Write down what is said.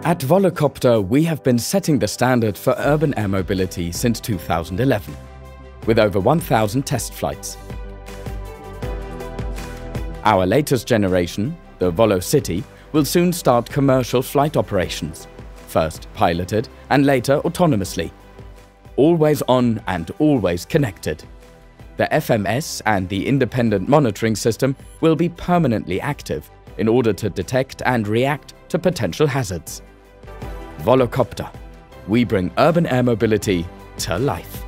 At Volocopter, we have been setting the standard for urban air mobility since 2011, with over 1,000 test flights. Our latest generation, the VoloCity, will soon start commercial flight operations, first piloted and later autonomously. Always on and always connected. The FMS and the independent monitoring system will be permanently active in order to detect and react to potential hazards. Volocopter. We bring urban air mobility to life.